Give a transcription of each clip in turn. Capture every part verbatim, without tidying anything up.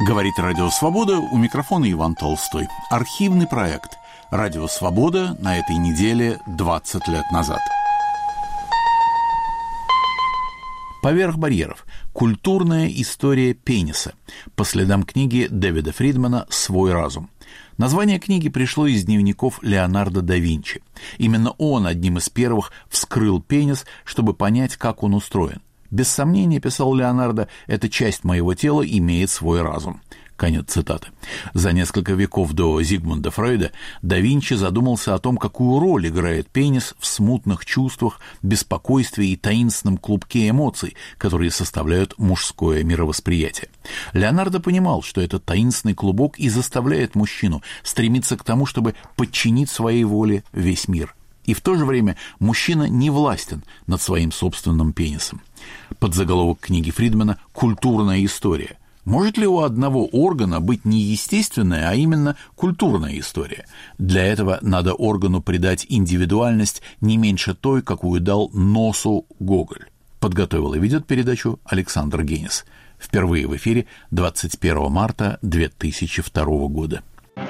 Говорит Радио Свобода, у микрофона Иван Толстой. Архивный проект «Радио Свобода» на этой неделе двадцать лет назад. «Поверх барьеров. Культурная история пениса». По следам книги Дэвида Фридмана «Свой разум». Название книги пришло из дневников Леонардо да Винчи. Именно он одним из первых вскрыл пенис, чтобы понять, как он устроен. «Без сомнения, — писал Леонардо, — эта часть моего тела имеет свой разум». Конец цитаты. За несколько веков до Зигмунда Фрейда да Винчи задумался о том, какую роль играет пенис в смутных чувствах, беспокойстве и таинственном клубке эмоций, которые составляют мужское мировосприятие. Леонардо понимал, что этот таинственный клубок и заставляет мужчину стремиться к тому, чтобы подчинить своей воле весь мир. И в то же время мужчина не властен над своим собственным пенисом. Подзаголовок книги Фридмана «Культурная история». Может ли у одного органа быть не естественная, а именно культурная история? Для этого надо органу придать индивидуальность не меньше той, какую дал носу Гоголь. Подготовил и ведет передачу Александр Генис. Впервые в эфире двадцать первого марта две тысячи второго года.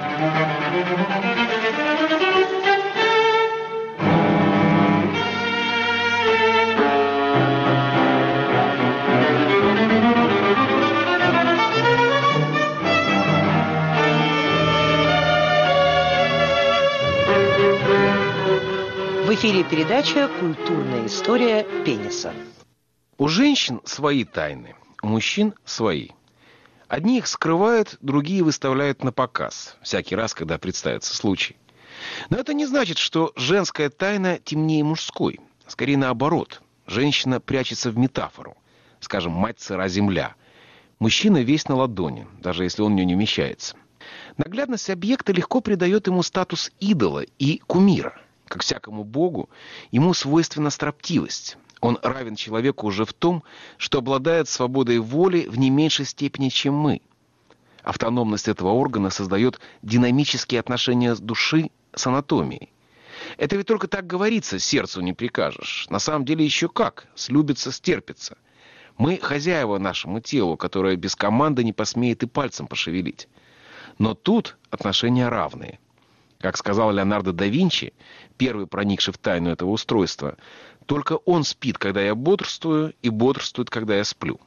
В эфире передача «Культурная история пениса». У женщин свои тайны, у мужчин свои. Одни их скрывают, другие выставляют на показ, всякий раз, когда представится случай. Но это не значит, что женская тайна темнее мужской. Скорее наоборот. Женщина прячется в метафору. Скажем, мать сыра земля. Мужчина весь на ладони, даже если он в нее не вмещается. Наглядность объекта легко придает ему статус идола и кумира. Как всякому богу, ему свойственна строптивость. Он равен человеку уже в том, что обладает свободой воли в не меньшей степени, чем мы. Автономность этого органа создает динамические отношения с души с анатомией. Это ведь только так говорится, сердцу не прикажешь. На самом деле еще как, слюбится, стерпится. Мы хозяева нашему телу, которое без команды не посмеет и пальцем пошевелить. Но тут отношения равные. Как сказал Леонардо да Винчи, первый проникший в тайну этого устройства, только он спит, когда я бодрствую, и бодрствует, когда я сплю.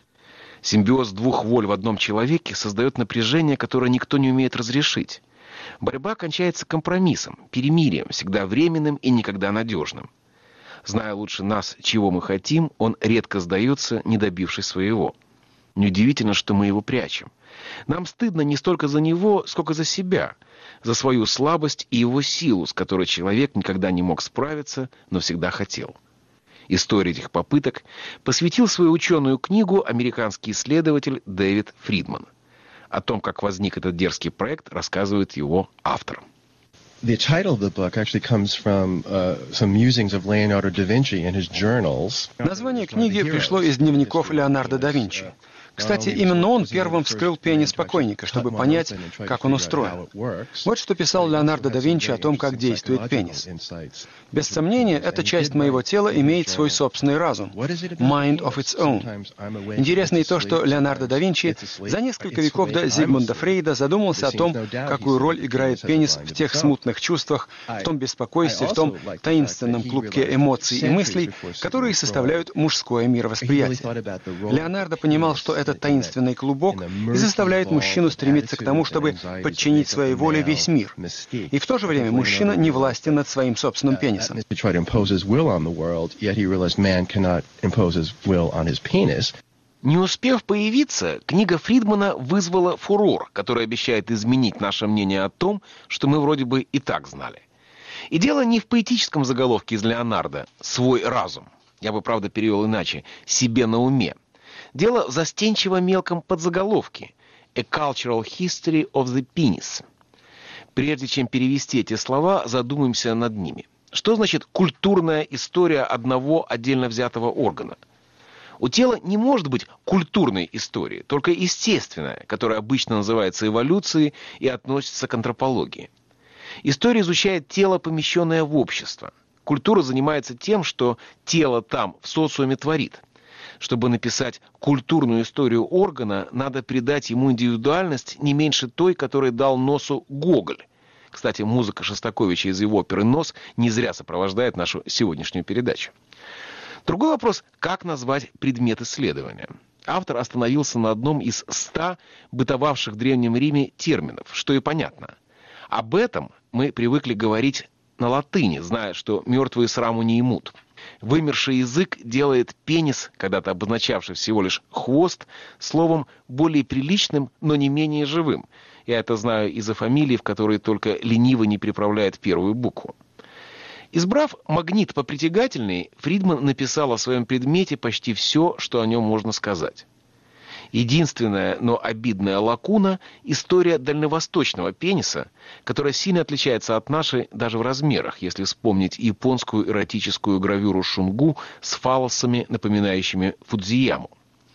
Симбиоз двух воль в одном человеке создает напряжение, которое никто не умеет разрешить. Борьба кончается компромиссом, перемирием, всегда временным и никогда надежным. Зная лучше нас, чего мы хотим, он редко сдается, не добившись своего. Неудивительно, что мы его прячем. Нам стыдно не столько за него, сколько за себя, за свою слабость и его силу, с которой человек никогда не мог справиться, но всегда хотел. Истории этих попыток посвятил свою ученую книгу американский исследователь Дэвид Фридман. О том, как возник этот дерзкий проект, рассказывает его автор. The title of the book actually comes from uh, some musings of Leonardo da Vinci in his journals. Название книги пришло из дневников Леонардо да Винчи. Кстати, именно он первым вскрыл пенис покойника, чтобы понять, как он устроен. Вот что писал Леонардо да Винчи о том, как действует пенис. «Без сомнения, эта часть моего тела имеет свой собственный разум, mind of its own». Интересно и то, что Леонардо да Винчи за несколько веков до Зигмунда Фрейда задумался о том, какую роль играет пенис в тех смутных чувствах, в том беспокойстве, в том таинственном клубке эмоций и мыслей, которые составляют мужское мировосприятие. Леонардо понимал, что это этот таинственный клубок и заставляет мужчину стремиться к тому, чтобы подчинить своей воле весь мир. И в то же время мужчина не властен над своим собственным пенисом. Не успев появиться, книга Фридмана вызвала фурор, который обещает изменить наше мнение о том, что мы вроде бы и так знали. И дело не в поэтическом заголовке из Леонардо «Свой разум». Я бы, правда, перевел иначе «Себе на уме». Дело в застенчиво мелком подзаголовке «A Cultural History of the Penis». Прежде чем перевести эти слова, задумаемся над ними. Что значит культурная история одного отдельно взятого органа? У тела не может быть культурной истории, только естественная, которая обычно называется эволюцией и относится к антропологии. История изучает тело, помещенное в общество. Культура занимается тем, что тело там, в социуме, творит. Чтобы написать культурную историю органа, надо придать ему индивидуальность не меньше той, которой дал носу Гоголь. Кстати, музыка Шостаковича из его оперы «Нос» не зря сопровождает нашу сегодняшнюю передачу. Другой вопрос – как назвать предмет исследования? Автор остановился на одном из ста бытовавших в Древнем Риме терминов, что и понятно. Об этом мы привыкли говорить на латыни, зная, что мертвые сраму не имут. Вымерший язык делает пенис, когда-то обозначавший всего лишь хвост, словом более приличным, но не менее живым. Я это знаю из-за фамилий, в которые только лениво не приправляет первую букву. Избрав магнит попритягательней, Фридман написал о своем предмете почти все, что о нем можно сказать. Единственная, но обидная лакуна – история дальневосточного пениса, которая сильно отличается от нашей даже в размерах, если вспомнить японскую эротическую гравюру Шунгу с фаллосами, напоминающими Фудзияму.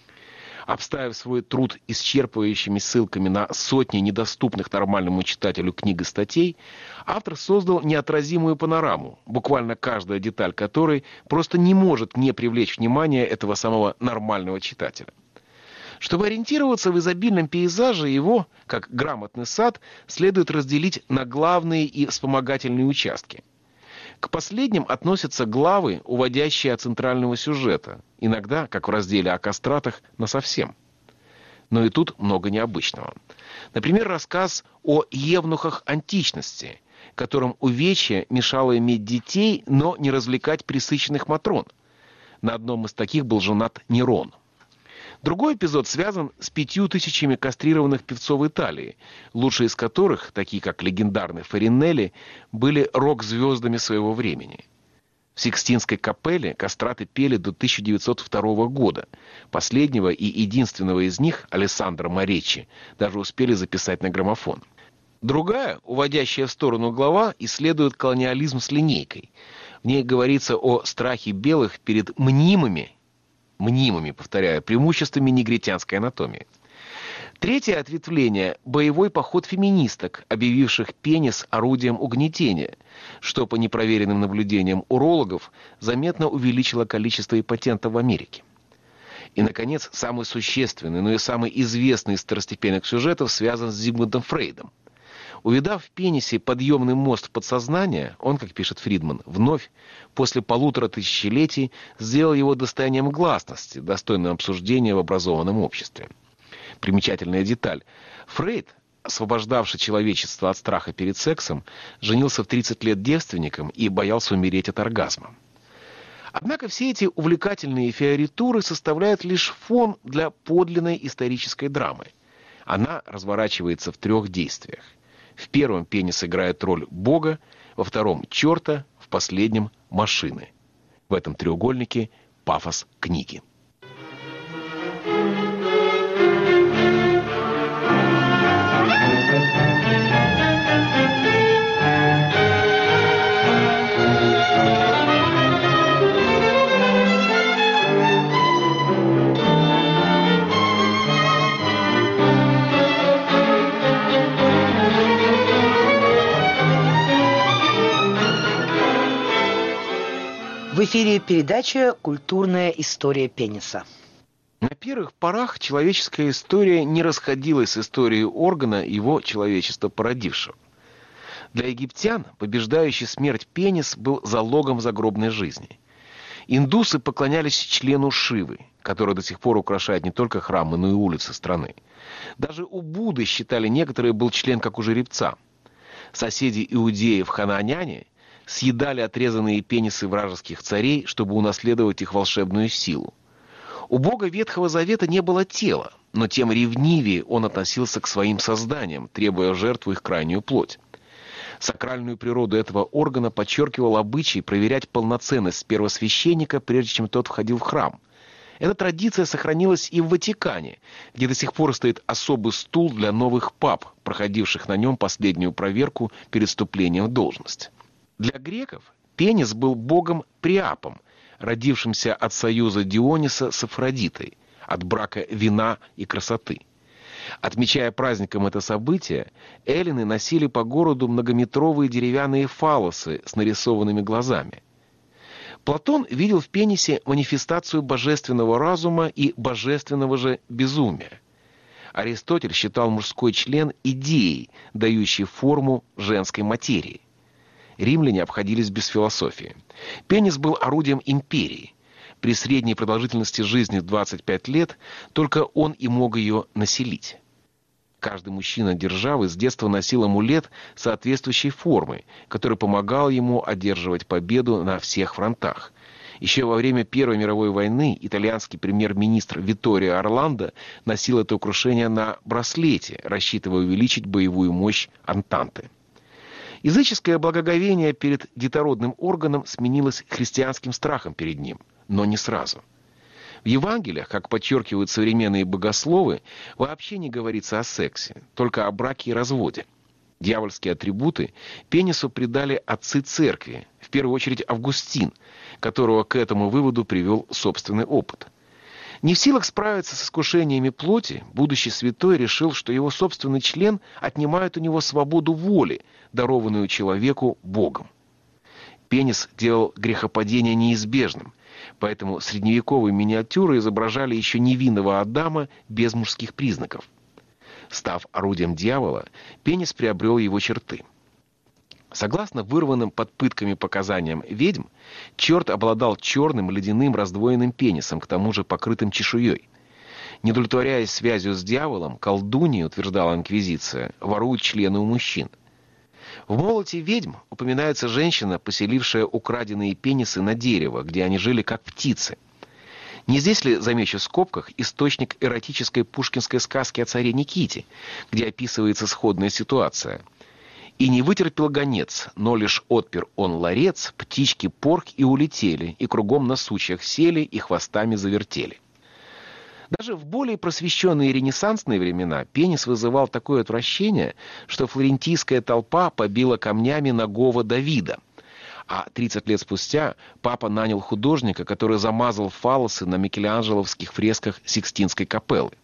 Обставив свой труд исчерпывающими ссылками на сотни недоступных нормальному читателю книг и статей, автор создал неотразимую панораму, буквально каждая деталь которой просто не может не привлечь внимание этого самого нормального читателя. Чтобы ориентироваться в изобильном пейзаже, его, как грамотный сад, следует разделить на главные и вспомогательные участки. К последним относятся главы, уводящие от центрального сюжета, иногда, как в разделе о кастратах, насовсем. Но и тут много необычного. Например, рассказ о евнухах античности, которым увечье мешало иметь детей, но не развлекать пресыщенных матрон. На одном из таких был женат Нерон. Другой эпизод связан с пятью тысячами кастрированных певцов Италии, лучшие из которых, такие как легендарный Фаринелли, были рок-звездами своего времени. В Сикстинской капелле кастраты пели до тысяча девятьсот второго года. Последнего и единственного из них, Алессандро Мореччи, даже успели записать на граммофон. Другая, уводящая в сторону глава, исследует колониализм с линейкой. В ней говорится о страхе белых перед мнимыми, мнимыми, повторяю, преимуществами негритянской анатомии. Третье ответвление – боевой поход феминисток, объявивших пенис орудием угнетения, что, по непроверенным наблюдениям урологов, заметно увеличило количество импотентов в Америке. И, наконец, самый существенный, но и самый известный из второстепенных сюжетов связан с Зигмундом Фрейдом. Увидав в пенисе подъемный мост в подсознание, он, как пишет Фридман, вновь, после полутора тысячелетий, сделал его достоянием гласности, достойным обсуждения в образованном обществе. Примечательная деталь. Фрейд, освобождавший человечество от страха перед сексом, женился в тридцать лет девственником и боялся умереть от оргазма. Однако все эти увлекательные фиоритуры составляют лишь фон для подлинной исторической драмы. Она разворачивается в трех действиях. В первом пенис играет роль Бога, во втором – черта, в последнем – машины. В этом треугольнике пафос книги. В эфире передача «Культурная история пениса». На первых порах человеческая история не расходилась с историей органа, его человечество породившего. Для египтян побеждающий смерть пенис был залогом загробной жизни. Индусы поклонялись члену Шивы, который до сих пор украшает не только храмы, но и улицы страны. Даже у Будды, считали некоторые, был член, как у жеребца. Соседи иудеев хананяне съедали отрезанные пенисы вражеских царей, чтобы унаследовать их волшебную силу. У Бога Ветхого Завета не было тела, но тем ревнивее он относился к своим созданиям, требуя в жертву их крайнюю плоть. Сакральную природу этого органа подчеркивал обычай проверять полноценность первосвященника, прежде чем тот входил в храм. Эта традиция сохранилась и в Ватикане, где до сих пор стоит особый стул для новых пап, проходивших на нем последнюю проверку перед вступлением в должность. Для греков пенис был богом Приапом, родившимся от союза Диониса с Афродитой, от брака вина и красоты. Отмечая праздником это событие, эллины носили по городу многометровые деревянные фаллосы с нарисованными глазами. Платон видел в пенисе манифестацию божественного разума и божественного же безумия. Аристотель считал мужской член идеей, дающей форму женской материи. Римляне обходились без философии. Пенис был орудием империи. При средней продолжительности жизни в двадцать пять лет только он и мог ее населить. Каждый мужчина державы с детства носил амулет соответствующей формы, который помогал ему одерживать победу на всех фронтах. Еще во время Первой мировой войны итальянский премьер-министр Витторио Орландо носил это украшение на браслете, рассчитывая увеличить боевую мощь Антанты. Языческое благоговение перед детородным органом сменилось христианским страхом перед ним, но не сразу. В Евангелиях, как подчеркивают современные богословы, вообще не говорится о сексе, только о браке и разводе. Дьявольские атрибуты пенису придали отцы церкви, в первую очередь Августин, которого к этому выводу привел собственный опыт. Не в силах справиться с искушениями плоти, будущий святой решил, что его собственный член отнимает у него свободу воли, дарованную человеку Богом. Пенис делал грехопадение неизбежным, поэтому средневековые миниатюры изображали еще невинного Адама без мужских признаков. Став орудием дьявола, пенис приобрел его черты. Согласно вырванным под пытками показаниям ведьм, черт обладал черным ледяным раздвоенным пенисом, к тому же покрытым чешуей. Не удовлетворяясь связью с дьяволом, колдуньи, утверждала инквизиция, воруют члены у мужчин. В «Молоте ведьм» упоминается женщина, поселившая украденные пенисы на дерево, где они жили как птицы. Не здесь ли, замечу в скобках, источник эротической пушкинской сказки о царе Никите, где описывается сходная ситуация? «И не вытерпел гонец, но лишь отпер он ларец, птички порк и улетели, и кругом на сучьях сели, и хвостами завертели». Даже в более просвещенные ренессансные времена пенис вызывал такое отвращение, что флорентийская толпа побила камнями нагого Давида. А тридцать лет спустя папа нанял художника, который замазал фаллосы на микеланджеловских фресках Сикстинской капеллы.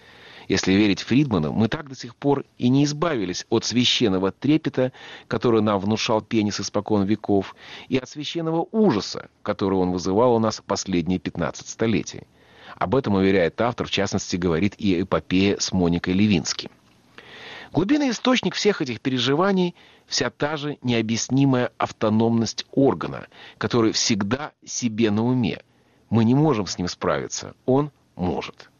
Если верить Фридману, мы так до сих пор и не избавились от священного трепета, который нам внушал пенис испокон веков, и от священного ужаса, который он вызывал у нас последние пятнадцать столетий. Об этом, уверяет автор, в частности, говорит и эпопея с Моникой Левински. Глубинный источник всех этих переживаний – вся та же необъяснимая автономность органа, который всегда себе на уме. Мы не можем с ним справиться, он может.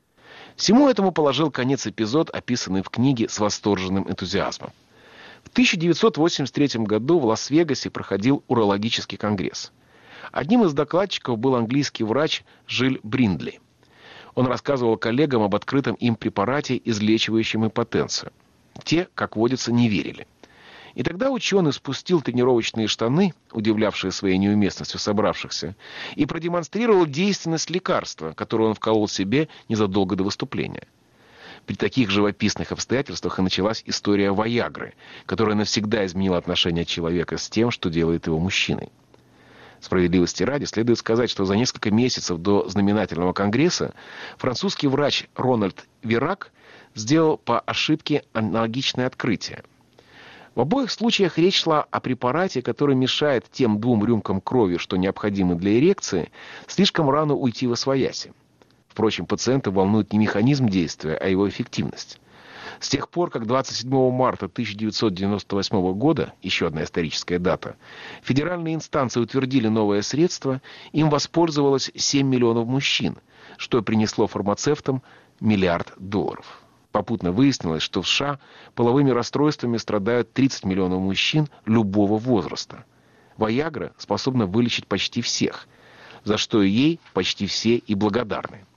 Всему этому положил конец эпизод, описанный в книге с восторженным энтузиазмом. В тысяча девятьсот восемьдесят третьем году в Лас-Вегасе проходил урологический конгресс. Одним из докладчиков был английский врач Жиль Бриндли. Он рассказывал коллегам об открытом им препарате, излечивающем импотенцию. Те, как водится, не верили. И тогда ученый спустил тренировочные штаны, удивлявшие своей неуместностью собравшихся, и продемонстрировал действенность лекарства, которое он вколол себе незадолго до выступления. При таких живописных обстоятельствах и началась история Виагры, которая навсегда изменила отношение человека с тем, что делает его мужчиной. Справедливости ради, следует сказать, что за несколько месяцев до знаменательного конгресса французский врач Рональд Вирак сделал по ошибке аналогичное открытие. В обоих случаях речь шла о препарате, который мешает тем двум рюмкам крови, что необходимы для эрекции, слишком рано уйти восвояси. Впрочем, пациента волнует не механизм действия, а его эффективность. С тех пор, как двадцать седьмого марта тысяча девятьсот девяносто восьмого года, еще одна историческая дата, федеральные инстанции утвердили новое средство, им воспользовалось семь миллионов мужчин, что принесло фармацевтам миллиард долларов. Попутно выяснилось, что в США половыми расстройствами страдают тридцать миллионов мужчин любого возраста. Виагра способна вылечить почти всех, за что ей почти все и благодарны.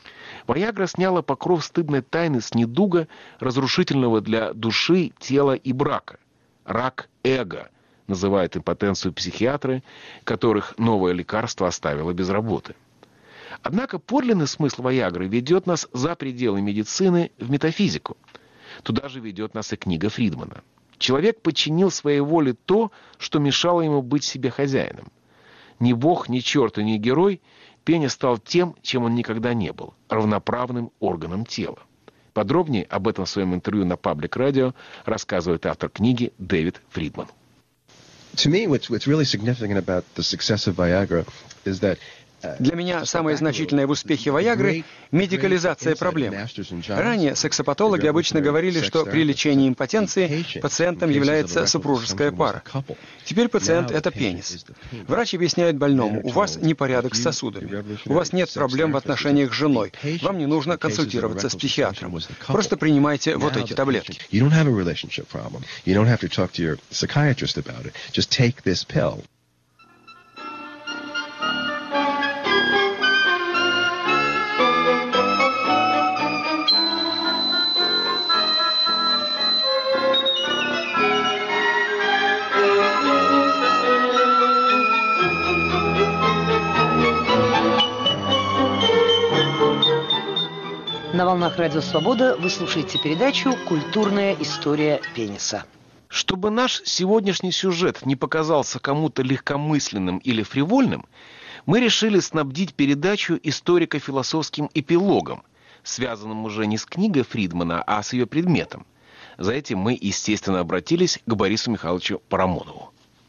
Виагра сняла покров стыдной тайны с недуга, разрушительного для души, тела и брака. Рак эго, называют импотенцию психиатры, которых новое лекарство оставило без работы. Однако подлинный смысл Виагры ведет нас за пределы медицины в метафизику. Туда же ведет нас и книга Фридмана. Человек подчинил своей воле то, что мешало ему быть себе хозяином. Ни бог, ни черт и ни герой, пенис стал тем, чем он никогда не был – равноправным органом тела. Подробнее об этом в своем интервью на Паблик Радио рассказывает автор книги Дэвид Фридман. To me, what's what's really significant about the success of Viagra is that Для меня самое значительное в успехе Виагры – медикализация проблемы. Ранее сексопатологи обычно говорили, что при лечении импотенции пациентом является супружеская пара. Теперь пациент – это пенис. Врач объясняет больному: у вас непорядок с сосудами, у вас нет проблем в отношениях с женой, вам не нужно консультироваться с психиатром. Просто принимайте вот эти таблетки. На волнах Радио Свобода вы слушаете передачу «Культурная история пениса». Чтобы наш сегодняшний сюжет не показался кому-то легкомысленным или фривольным, мы решили снабдить передачу историко-философским эпилогом, связанным уже не с книгой Фридмана, а с ее предметом. За этим мы, естественно, обратились к Борису Михайловичу Парамонову.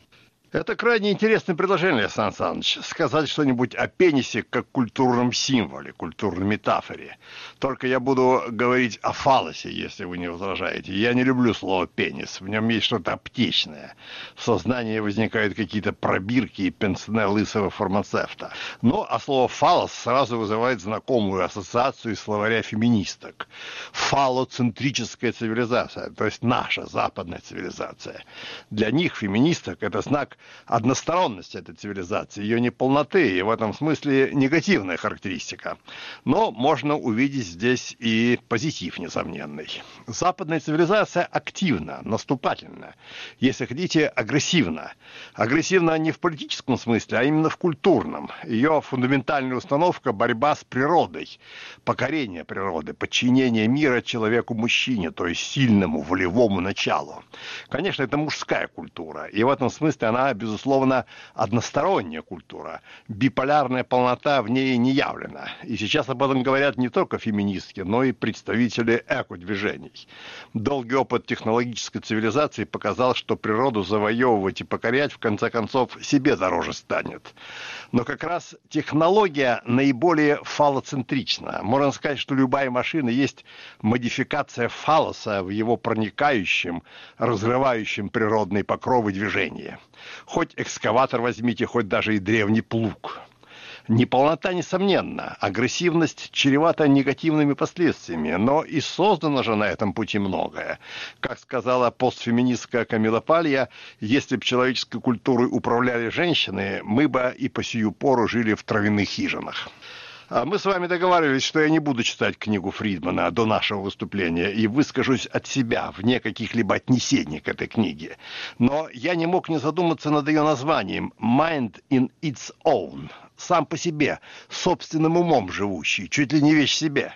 Это крайне интересное предложение, Сан Саныч, сказать что-нибудь о пенисе как культурном символе, культурной метафоре. Только я буду говорить о фалосе, если вы не возражаете. Я не люблю слово «пенис», в нем есть что-то аптечное. В сознании возникают какие-то пробирки и пенсне лысого фармацевта. Но а слово «фалос» сразу вызывает знакомую ассоциацию из словаря феминисток. Фалоцентрическая цивилизация, то есть наша западная цивилизация. Для них, феминисток, это знак односторонности этой цивилизации, ее неполноты, и в этом смысле негативная характеристика. Но можно увидеть здесь и позитив несомненный. Западная цивилизация активна, наступательна, если хотите, агрессивна. Агрессивна не в политическом смысле, а именно в культурном. Ее фундаментальная установка – борьба с природой, покорение природы, подчинение мира человеку-мужчине, то есть сильному волевому началу. Конечно, это мужская культура, и в этом смысле она, безусловно, односторонняя культура. Биполярная полнота в ней не явлена. И сейчас об этом говорят не только феминистки, но и представители эко-движений. Долгий опыт технологической цивилизации показал, что природу завоевывать и покорять, в конце концов, себе дороже станет. Но как раз технология наиболее фалоцентрична. Можно сказать, что любая машина есть модификация фалоса в его проникающем, разрывающем природные покровы движения. Хоть экскаватор возьмите, хоть даже и древний плуг. Неполнота, несомненно, агрессивность чревата негативными последствиями, но и создано же на этом пути многое. Как сказала постфеминистка Камила Палья, если бы человеческой культурой управляли женщины, мы бы и по сию пору жили в травяных хижинах. Мы с вами договаривались, что я не буду читать книгу Фридмана до нашего выступления и выскажусь от себя, вне каких-либо отнесений к этой книге. Но я не мог не задуматься над ее названием «Mind in its own», сам по себе, собственным умом живущий, чуть ли не вещь себе.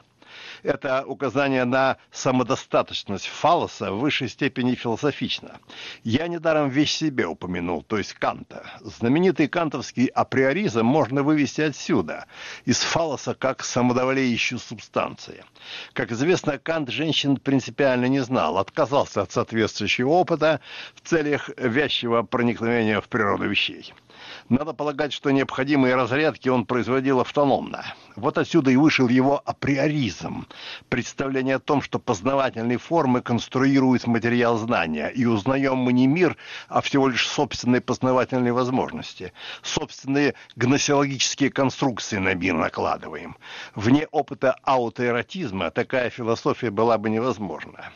Это указание на самодостаточность фалоса в высшей степени философично. Я недаром вещь себе упомянул, то есть Канта. Знаменитый кантовский априоризм можно вывести отсюда, из фалоса как самодовлеющей субстанции. Как известно, Кант женщин принципиально не знал, отказался от соответствующего опыта в целях вязчего проникновения в природу вещей. Надо полагать, что необходимые разрядки он производил автономно. Вот отсюда и вышел его априоризм. Представление о том, что познавательные формы конструируют материал знания, и узнаем мы не мир, а всего лишь собственные познавательные возможности. Собственные гносеологические конструкции на мир накладываем. Вне опыта аутоэротизма такая философия была бы невозможна.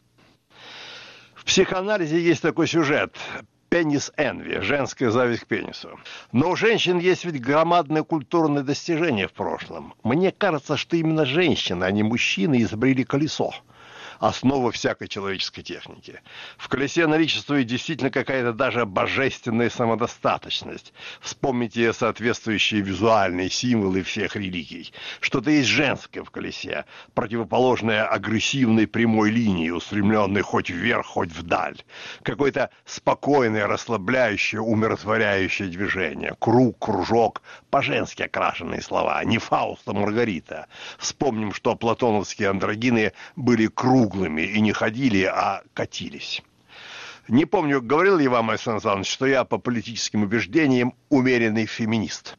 В психоанализе есть такой сюжет – пенис энви, женская зависть к пенису. Но у женщин есть ведь громадное культурное достижение в прошлом. Мне кажется, что именно женщины, а не мужчины, изобрели колесо. Основа всякой человеческой техники. В колесе наличествует действительно какая-то даже божественная самодостаточность. Вспомните соответствующие визуальные символы всех религий. Что-то есть женское в колесе, противоположное агрессивной прямой линии, устремленной хоть вверх, хоть вдаль. Какое-то спокойное, расслабляющее, умиротворяющее движение. Круг, кружок, по-женски окрашенные слова, не Фауст, а Маргарита. Вспомним, что платоновские андрогины были круглыми и не ходили, а катились. Не помню, говорил ли вам, Сан Саныч, что я по политическим убеждениям умеренный феминист.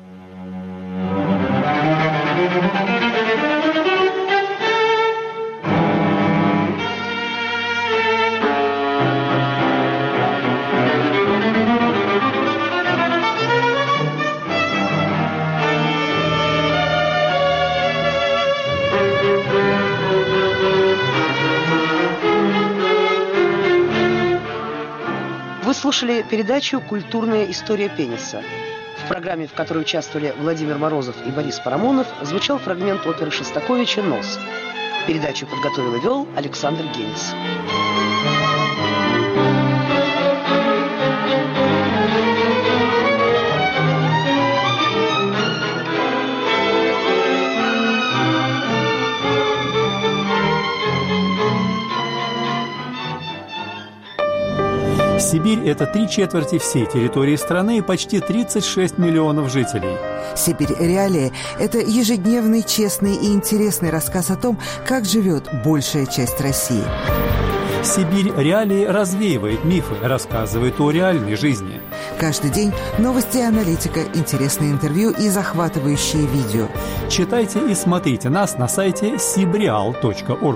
Вы слушали передачу «Культурная история пениса». В программе, в которой участвовали Владимир Морозов и Борис Парамонов, звучал фрагмент оперы Шостаковича «Нос». Передачу подготовил и вел Александр Генис. Сибирь – это три четверти всей территории страны и почти тридцать шесть миллионов жителей. «Сибирь. Реалии» – это ежедневный, честный и интересный рассказ о том, как живет большая часть России. «Сибирь. Реалии» развеивает мифы, рассказывает о реальной жизни. Каждый день новости и аналитика, интересные интервью и захватывающие видео. Читайте и смотрите нас на сайте сибреал точка орг.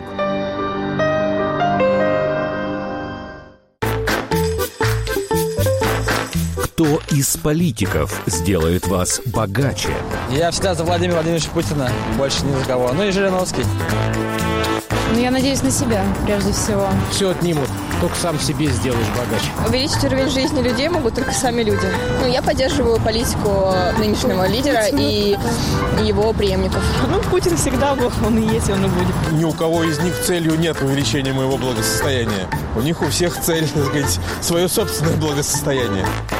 Кто из политиков сделает вас богаче? Я всегда за Владимира Владимировича Путина, больше ни за кого. Ну и Жириновский. Ну, я надеюсь на себя, прежде всего. Все отнимут, только сам себе сделаешь богаче. Увеличить уровень жизни людей могут только сами люди. Ну, я поддерживаю политику нынешнего лидера и его преемников. Ну, Путин всегда был, он и есть, он и будет. Ни у кого из них целью нет увеличения моего благосостояния. У них у всех цель, так сказать, свое собственное благосостояние.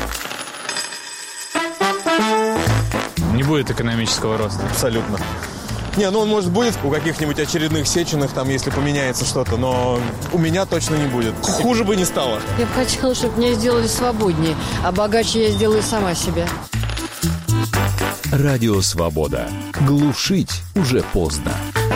Не будет экономического роста. Абсолютно. Не, ну он, может, будет у каких-нибудь очередных Сеченых, там, если поменяется что-то, но у меня точно не будет. Хуже бы не стало. Я бы хотела, чтобы меня сделали свободнее, а богаче я сделаю сама себя. Радио «Свобода». Глушить уже поздно.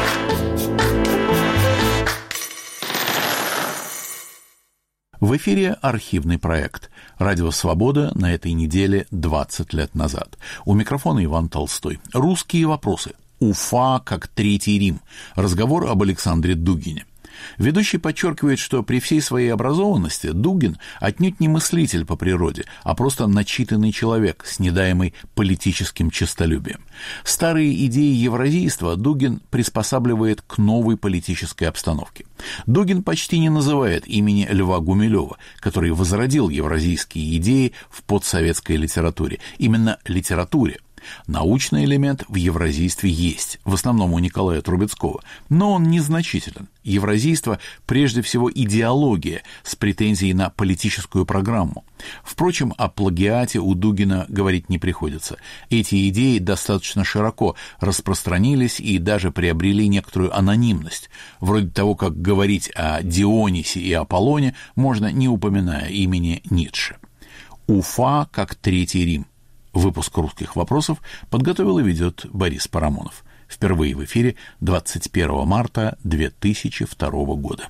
В эфире архивный проект «Радио Свобода» на этой неделе двадцать лет назад. У микрофона Иван Толстой. Русские вопросы. Уфа как Третий Рим. Разговор об Александре Дугине. Ведущий подчеркивает, что при всей своей образованности Дугин отнюдь не мыслитель по природе, а просто начитанный человек, снедаемый политическим честолюбием. Старые идеи евразийства Дугин приспосабливает к новой политической обстановке. Дугин почти не называет имени Льва Гумилева, который возродил евразийские идеи в подсоветской литературе. Именно литературе. Научный элемент в евразийстве есть, в основном у Николая Трубецкого, но он незначителен. Евразийство прежде всего идеология с претензией на политическую программу. Впрочем, о плагиате у Дугина говорить не приходится. Эти идеи достаточно широко распространились и даже приобрели некоторую анонимность, вроде того, как говорить о Дионисе и Аполлоне можно, не упоминая имени Ницше. Уфа как Третий Рим. Выпуск «Русских вопросов» подготовил и ведет Борис Парамонов. Впервые в эфире двадцать первого марта две тысячи второго года.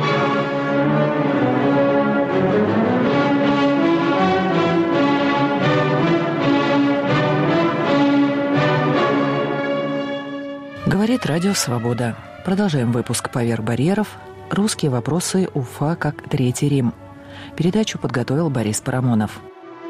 Говорит Радио Свобода. Продолжаем выпуск «Поверх барьеров». Русские вопросы. Уфа как Третий Рим. Передачу подготовил Борис Парамонов.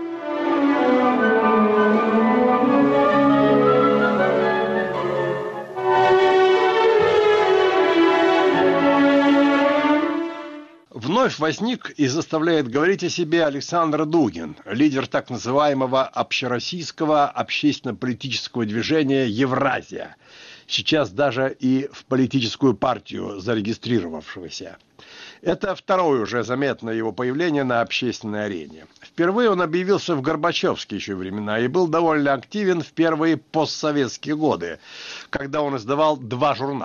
Вновь возник и заставляет говорить о себе Александр Дугин, лидер так называемого общероссийского общественно-политического движения «Евразия», сейчас даже и в политическую партию зарегистрировавшегося. Это второе уже заметное его появление на общественной арене. Впервые он объявился в горбачевские еще времена и был довольно активен в первые постсоветские годы, когда он издавал два журнала.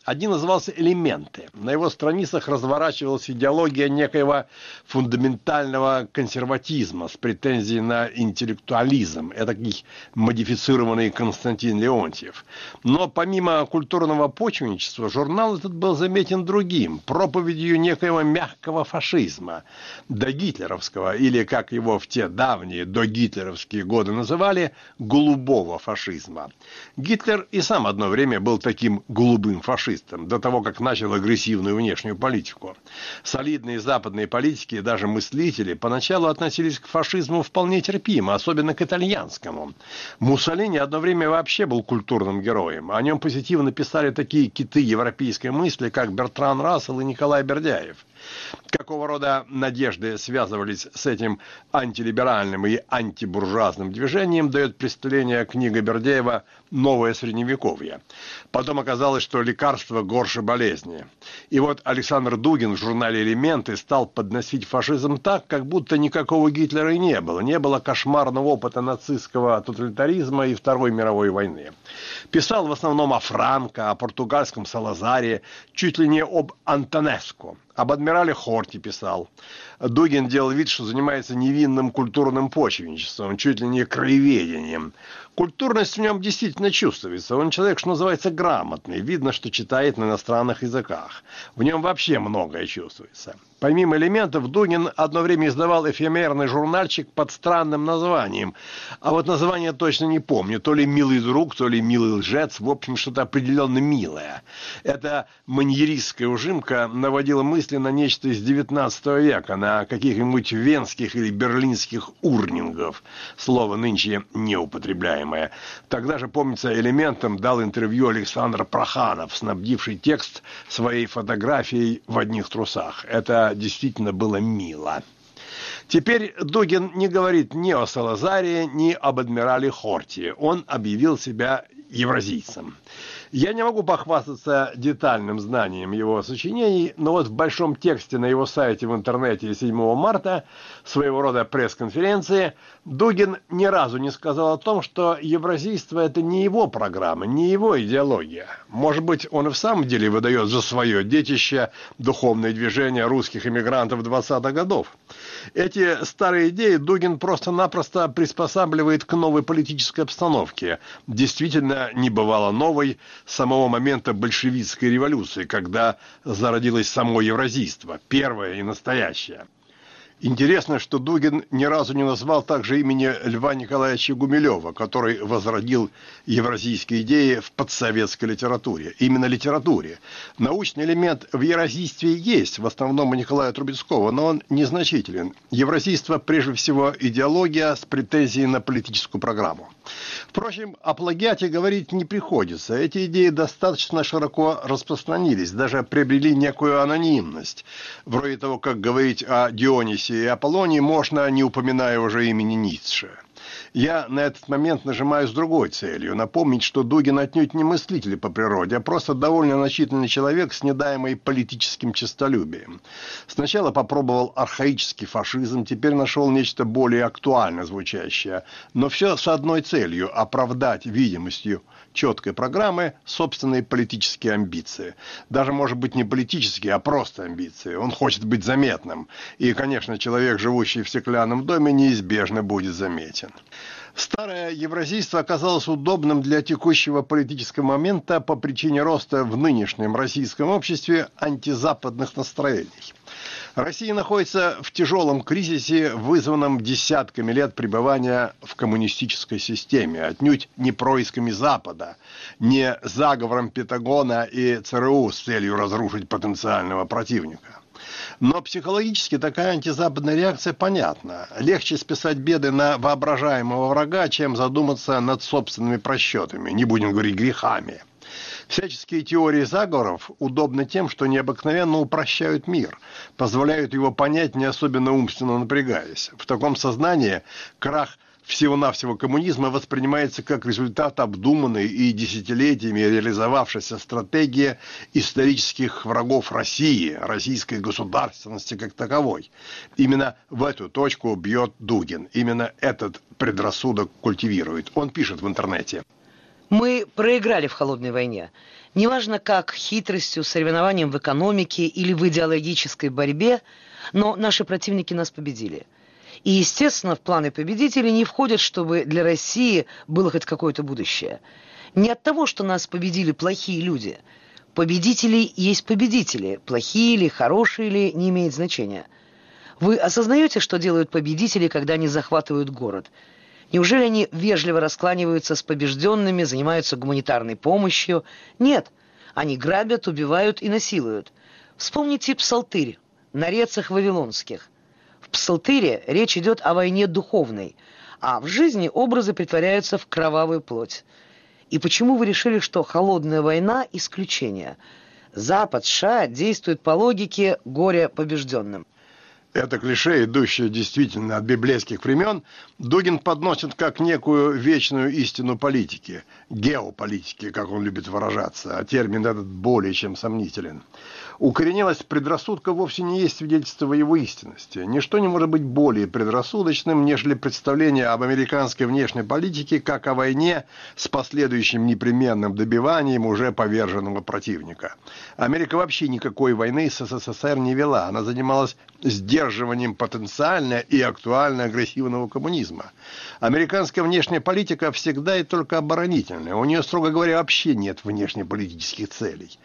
Один назывался «Элементы». На его страницах разворачивалась идеология некоего фундаментального консерватизма с претензией на интеллектуализм, этакий модифицированный Константин Леонтьев. Но помимо культурного почвенничества, журнал этот был заметен другим, проповедью некоего мягкого фашизма, догитлеровского, или, как его в те давние догитлеровские годы называли, голубого фашизма. Гитлер и сам одно время был таким голубым фашистом, до того, как начал агрессивную внешнюю политику. Солидные западные политики и даже мыслители поначалу относились к фашизму вполне терпимо, особенно к итальянскому. Муссолини одно время вообще был культурным героем. О нем позитивно писали такие киты европейской мысли, как Бертран Рассел и Николай Бердяев. Какого рода надежды связывались с этим антилиберальным и антибуржуазным движением, дает представление книга Бердяева «Новое средневековье». Потом оказалось, что лекарство горше болезни. И вот Александр Дугин в журнале «Элементы» стал подносить фашизм так, как будто никакого Гитлера и не было. Не было кошмарного опыта нацистского тоталитаризма и Второй мировой войны. Писал в основном о Франко, о португальском Салазаре, чуть ли не об Антонеску. Об адмирале Хорти писал. Дугин делал вид, что занимается невинным культурным почвенничеством, чуть ли не краеведением. Культурность в нем действительно чувствуется. Он человек, что называется, грамотный. Видно, что читает на иностранных языках. В нем вообще многое чувствуется. Помимо «Элементов», Дугин одно время издавал эфемерный журнальчик под странным названием. А вот название точно не помню. То ли «Милый друг», то ли «Милый лжец». В общем, что-то определенно милое. Эта маньеристская ужимка наводила мысли на нечто из девятнадцатого века, на каких-нибудь венских или берлинских урнингов. Слово нынче неупотребляемое. Тогда же, помнится, «Элементам» дал интервью Александр Проханов, снабдивший текст своей фотографией в одних трусах. Это действительно было мило. Теперь Дугин не говорит ни о Салазаре, ни об адмирале Хорти. Он объявил себя евразийцем. Я не могу похвастаться детальным знанием его сочинений, но вот в большом тексте на его сайте в интернете седьмого марта, своего рода пресс-конференции, Дугин ни разу не сказал о том, что евразийство – это не его программа, не его идеология. Может быть, он и в самом деле выдает за свое детище духовное движение русских эмигрантов двадцатых годов. Эти старые идеи Дугин просто-напросто приспосабливает к новой политической обстановке, действительно не бывало новой, с самого момента большевистской революции, когда зародилось само евразийство, первое и настоящее. Интересно, что Дугин ни разу не назвал также имени Льва Николаевича Гумилева, который возродил евразийские идеи в подсоветской литературе. Именно литературе. Научный элемент в евразийстве есть, в основном у Николая Трубецкого, но он незначителен. Евразийство прежде всего идеология с претензией на политическую программу. Впрочем, о плагиате говорить не приходится. Эти идеи достаточно широко распространились, даже приобрели некую анонимность. Вроде того, как говорить о Дионисе и Аполлонии можно, не упоминая уже имени Ницше. Я на этот момент нажимаю с другой целью – напомнить, что Дугин отнюдь не мыслитель по природе, а просто довольно начитанный человек с недаемой политическим честолюбием. Сначала попробовал архаический фашизм, теперь нашел нечто более актуально звучащее, но все с одной целью – оправдать видимостью четкой программы собственные политические амбиции. Даже, может быть, не политические, а просто амбиции. Он хочет быть заметным. И, конечно, человек, живущий в стеклянном доме, неизбежно будет заметен. Старое евразийство оказалось удобным для текущего политического момента по причине роста в нынешнем российском обществе антизападных настроений. Россия находится в тяжелом кризисе, вызванном десятками лет пребывания в коммунистической системе, отнюдь не происками Запада, не заговором Пентагона и ЦРУ с целью разрушить потенциального противника. Но психологически такая антизападная реакция понятна. Легче списать беды на воображаемого врага, чем задуматься над собственными просчетами, не будем говорить грехами. Всяческие теории заговоров удобны тем, что необыкновенно упрощают мир, позволяют его понять, не особенно умственно напрягаясь. В таком сознании крах всего-навсего коммунизма воспринимается как результат обдуманной и десятилетиями реализовавшейся стратегии исторических врагов России, российской государственности как таковой. Именно в эту точку бьет Дугин. Именно этот предрассудок культивирует. Он пишет в интернете. Мы проиграли в холодной войне. Неважно как, хитростью, соревнованием в экономике или в идеологической борьбе, но наши противники нас победили. И, естественно, в планы победителей не входит, чтобы для России было хоть какое-то будущее. Не от того, что нас победили плохие люди. Победители есть победители, плохие или хорошие или не имеет значения. Вы осознаете, что делают победители, когда они захватывают город? Неужели они вежливо раскланиваются с побежденными, занимаются гуманитарной помощью? Нет, они грабят, убивают и насилуют. Вспомните Псалтырь на рецах вавилонских. В Псалтыре речь идет о войне духовной, а в жизни образы притворяются в кровавую плоть. И почему вы решили, что холодная война – исключение? Запад, США действует по логике горя побежденным. Это клише, идущее действительно от библейских времен, Дугин подносит как некую вечную истину политики, геополитики, как он любит выражаться, а термин этот более чем сомнителен. Укоренелость предрассудка вовсе не есть свидетельство его истинности. Ничто не может быть более предрассудочным, нежели представление об американской внешней политике как о войне с последующим непременным добиванием уже поверженного противника. Америка вообще никакой войны с СССР не вела, она занималась сдерживанием потенциально и актуально агрессивного коммунизма. Американская внешняя политика всегда и только оборонительная, у нее, строго говоря, вообще нет внешнеполитических целей.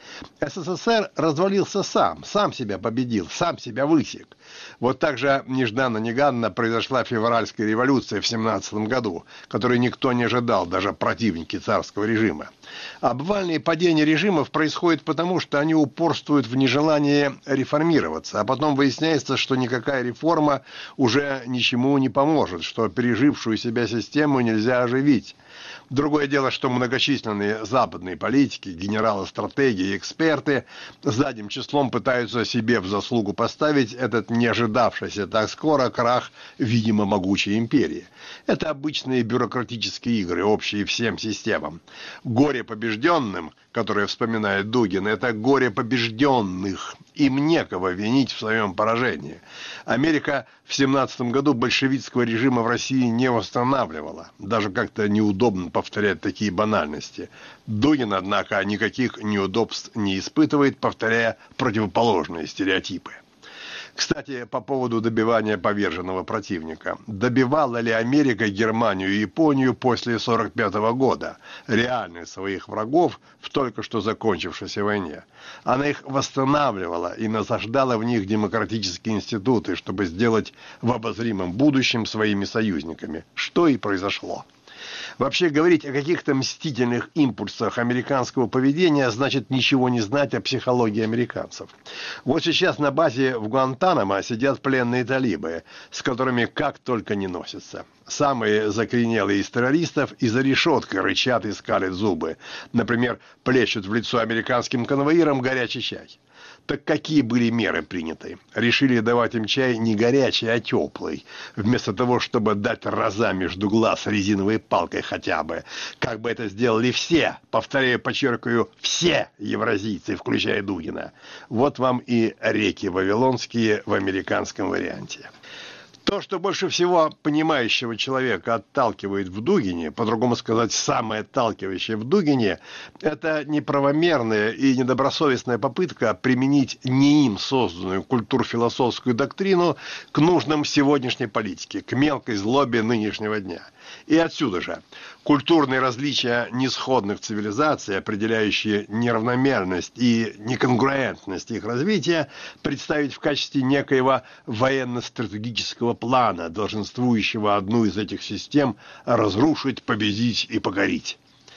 СССР развалился сам, сам себя победил, сам себя высек. Вот так же нежданно-негаданно произошла февральская революция в семнадцатом году, которую никто не ожидал, даже противники царского режима. Обвальные падения режимов происходят потому, что они упорствуют в нежелании реформироваться, а потом выясняется, что никакая реформа уже ничему не поможет, что пережившую себя систему нельзя оживить. Другое дело, что многочисленные западные политики, генералы-стратеги и эксперты задним числом пытаются себе в заслугу поставить этот не ожидавшийся так скоро крах, видимо, могучей империи. Это обычные бюрократические игры, общие всем системам. Горе побежденным, которое вспоминает Дугин, это горе побежденных. Им некого винить в своем поражении. Америка в семнадцатом году большевистского режима в России не восстанавливала. Даже как-то неудобно повторять такие банальности. Дугин, однако, никаких неудобств не испытывает, повторяя противоположные стереотипы. Кстати, по поводу добивания поверженного противника. Добивала ли Америка Германию и Японию после сорок пятого года, реальных своих врагов, в только что закончившейся войне? Она их восстанавливала и насаждала в них демократические институты, чтобы сделать в обозримом будущем своими союзниками, что и произошло. Вообще говорить о каких-то мстительных импульсах американского поведения значит ничего не знать о психологии американцев. Вот сейчас на базе в Гуантанамо сидят пленные талибы, с которыми как только не носятся. Самые закоренелые из террористов и за решеткой рычат и скалят зубы. Например, плещут в лицо американским конвоирам горячий чай. Так какие были меры приняты? Решили давать им чай не горячий, а теплый, вместо того, чтобы дать раза между глаз резиновой палкой хотя бы. Как бы это сделали все, повторяю, подчеркиваю, все евразийцы, включая Дугина. Вот вам и реки вавилонские в американском варианте. То, что больше всего понимающего человека отталкивает в Дугине, по-другому сказать, самое отталкивающее в Дугине, это неправомерная и недобросовестная попытка применить не им созданную культурно-философскую доктрину к нуждам сегодняшней политики, к мелкой злобе нынешнего дня. И отсюда же культурные различия несходных цивилизаций, определяющие неравномерность и неконгруентность их развития, представить в качестве некоего военно-стратегического плана, долженствующего одну из этих систем разрушить, победить и покорить.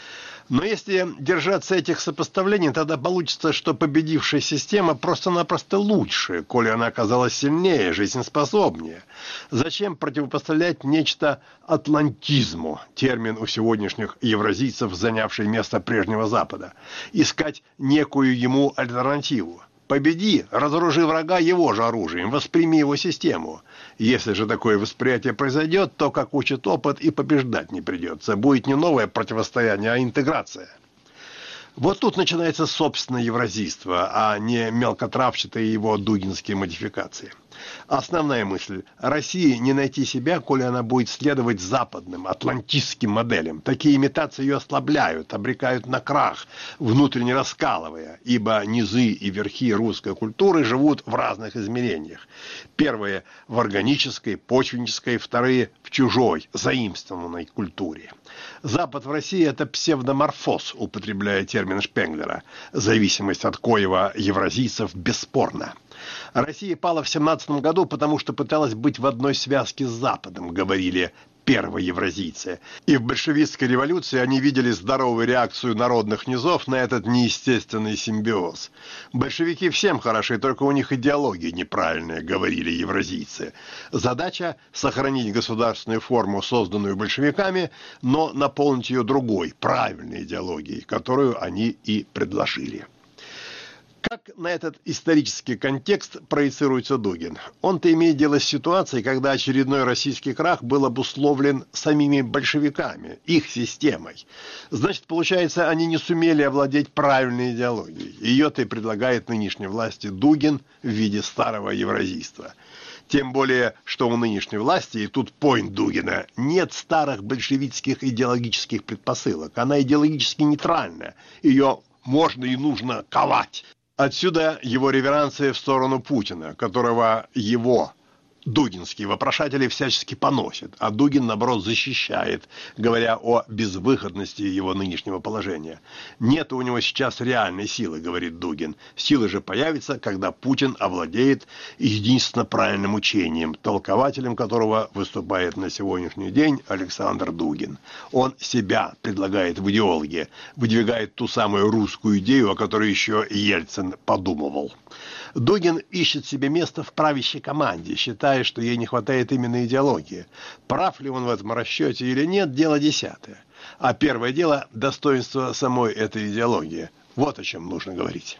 Но если держаться этих сопоставлений, тогда получится, что победившая система просто-напросто лучше, коли она оказалась сильнее, жизнеспособнее. Зачем противопоставлять нечто атлантизму, термин у сегодняшних евразийцев, занявший место прежнего Запада, искать некую ему альтернативу? Победи, разоружи врага его же оружием, восприми его систему. Если же такое восприятие произойдет, то, как учит опыт, и побеждать не придется. Будет не новое противостояние, а интеграция. Вот тут начинается собственное евразийство, а не мелкотравчатые его дугинские модификации. Основная мысль. России не найти себя, коли она будет следовать западным, атлантистским моделям. Такие имитации ее ослабляют, обрекают на крах, внутренне раскалывая, ибо низы и верхи русской культуры живут в разных измерениях. Первые – в органической, почвеннической, вторые – в чужой, заимствованной культуре. Запад в России – это псевдоморфоз, употребляя термин Шпенглера. Зависимость от коего евразийцев бесспорна. Россия пала в семнадцатом году, потому что пыталась быть в одной связке с Западом, говорили первые евразийцы. И в большевистской революции они видели здоровую реакцию народных низов на этот неестественный симбиоз. Большевики всем хороши, только у них идеология неправильная, говорили евразийцы. Задача – сохранить государственную форму, созданную большевиками, но наполнить ее другой, правильной идеологией, которую они и предложили. Как на этот исторический контекст проецируется Дугин? Он-то имеет дело с ситуацией, когда очередной российский крах был обусловлен самими большевиками, их системой. Значит, получается, они не сумели овладеть правильной идеологией. Ее-то и предлагает нынешней власти Дугин в виде старого евразийства. Тем более, что у нынешней власти, и тут поинт Дугина, нет старых большевистских идеологических предпосылок. Она идеологически нейтральна. Ее можно и нужно ковать. Отсюда его реверансы в сторону Путина, которого его дугинские вопрошатели всячески поносят, а Дугин, наоборот, защищает, говоря о безвыходности его нынешнего положения. Нет у него сейчас реальной силы, говорит Дугин. Сила же появится, когда Путин овладеет единственно правильным учением, толкователем которого выступает на сегодняшний день Александр Дугин. Он себя предлагает в идеологии, выдвигает ту самую русскую идею, о которой еще Ельцин подумывал. Дугин ищет себе место в правящей команде, считая, что ей не хватает именно идеологии. Прав ли он в этом расчете или нет, дело десятое. А первое дело – достоинство самой этой идеологии. Вот о чем нужно говорить.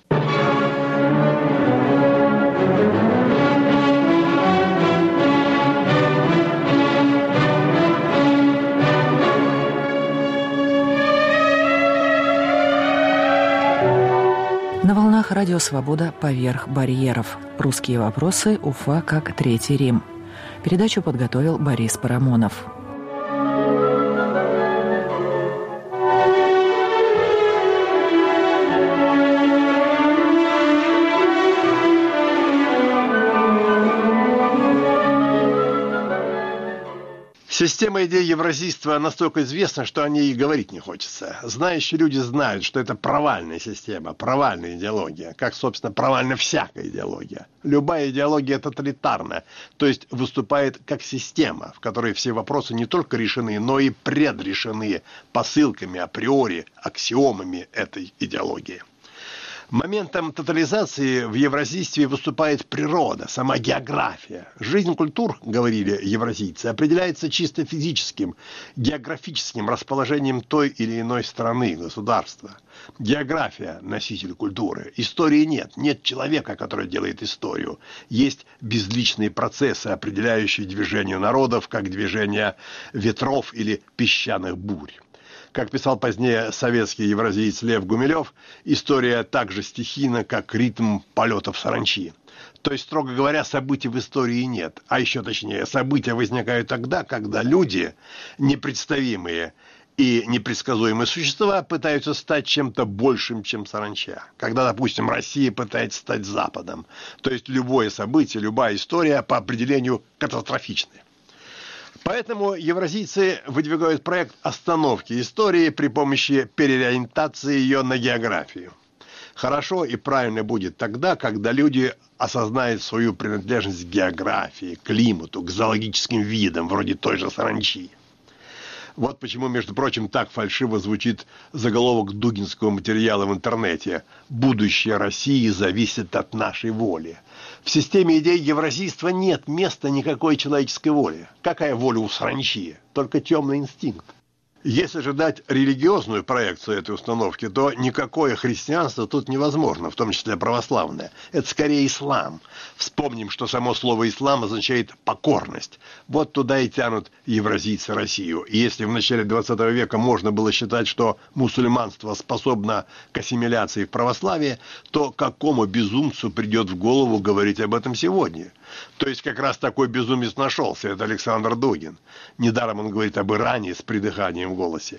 На волнах радио «Свобода» поверх барьеров. Русские вопросы. Уфа как Третий Рим. Передачу подготовил Борис Парамонов. Система идей евразийства настолько известна, что о ней и говорить не хочется. Знающие люди знают, что это провальная система, провальная идеология, как, собственно, провальна всякая идеология. Любая идеология тоталитарна, то есть выступает как система, в которой все вопросы не только решены, но и предрешены посылками, априори, аксиомами этой идеологии. Моментом тотализации в евразийстве выступает природа, сама география. Жизнь культур, говорили евразийцы, определяется чисто физическим, географическим расположением той или иной страны, государства. География – носитель культуры. Истории нет. Нет человека, который делает историю. Есть безличные процессы, определяющие движение народов, как движение ветров или песчаных бурь. Как писал позднее советский евразиец Лев Гумилев, история так же стихийна, как ритм полетов саранчи. То есть, строго говоря, событий в истории нет. А еще точнее, события возникают тогда, когда люди, непредставимые и непредсказуемые существа, пытаются стать чем-то большим, чем саранча. Когда, допустим, Россия пытается стать Западом. То есть, любое событие, любая история по определению катастрофичная. Поэтому евразийцы выдвигают проект остановки истории при помощи переориентации ее на географию. Хорошо и правильно будет тогда, когда люди осознают свою принадлежность к географии, к климату, к зоологическим видам, вроде той же саранчи. Вот почему, между прочим, так фальшиво звучит заголовок дугинского материала в интернете «Будущее России зависит от нашей воли». В системе идей евразийства нет места никакой человеческой воли. Какая воля у саранчи? Только темный инстинкт. Если же дать религиозную проекцию этой установки, то никакое христианство тут невозможно, в том числе православное. Это скорее ислам. Вспомним, что само слово «ислам» означает «покорность». Вот туда и тянут евразийцы Россию. И если в начале двадцатого века можно было считать, что мусульманство способно к ассимиляции в православие, то какому безумцу придет в голову говорить об этом сегодня? То есть как раз такой безумец нашелся, это Александр Дугин. Недаром он говорит об Иране с придыханием в голосе.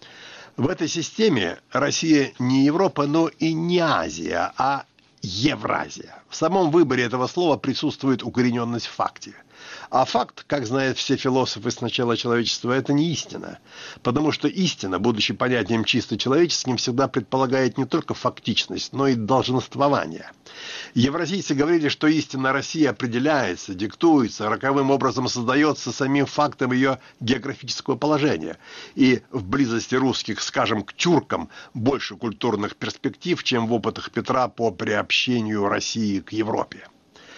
В этой системе Россия не Европа, но и не Азия, а Евразия. В самом выборе этого слова присутствует укорененность в факте. А факт, как знают все философы с начала человечества, это не истина. Потому что истина, будучи понятием чисто человеческим, всегда предполагает не только фактичность, но и долженствование. Евразийцы говорили, что истина России определяется, диктуется, роковым образом создается самим фактом ее географического положения. И в близости русских, скажем, к тюркам больше культурных перспектив, чем в опытах Петра по приобщению России к Европе.